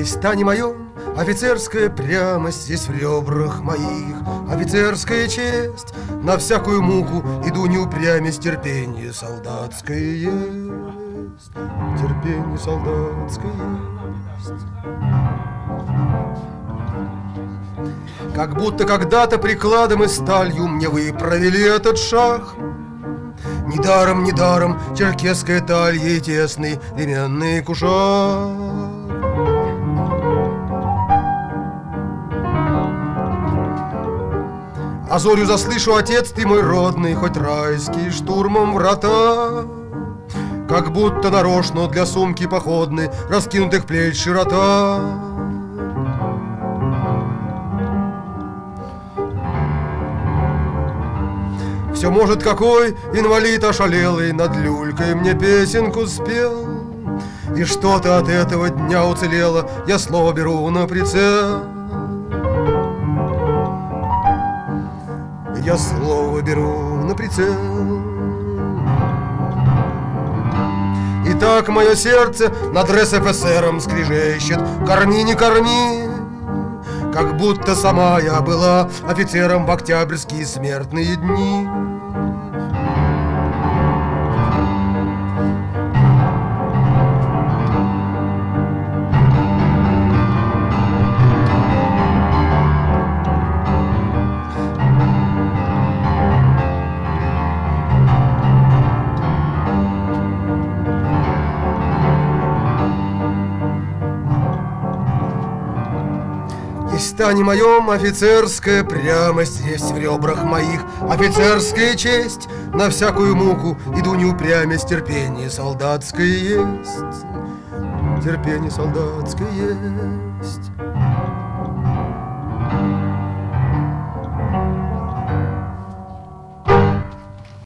Есть стане моем офицерская прямость, есть в ребрах моих офицерская честь. На всякую муку иду не упрямясь, терпение солдатское есть, терпение солдатское есть. Как будто когда-то прикладом и сталью мне вы провели этот шаг. Недаром, недаром черкесская талья и тесный ременный кушак. А зорю заслышу, отец ты мой родный, хоть райский штурмом врата. Как будто нарочно для сумки походной раскинутых плеч широта. Все может, какой инвалид ошалелый над люлькой мне песенку спел. И что-то от этого дня уцелело, я слово беру на прицел. Я слово беру на прицел. И так мое сердце над РСФСРом скрежещет: корми, не корми. Как будто сама я была офицером в октябрьские смертные дни. Есть в стане моем офицерская прямость, есть в ребрах моих офицерская честь. На всякую муку иду не упрямясь, терпение солдатское есть, терпение солдатское есть.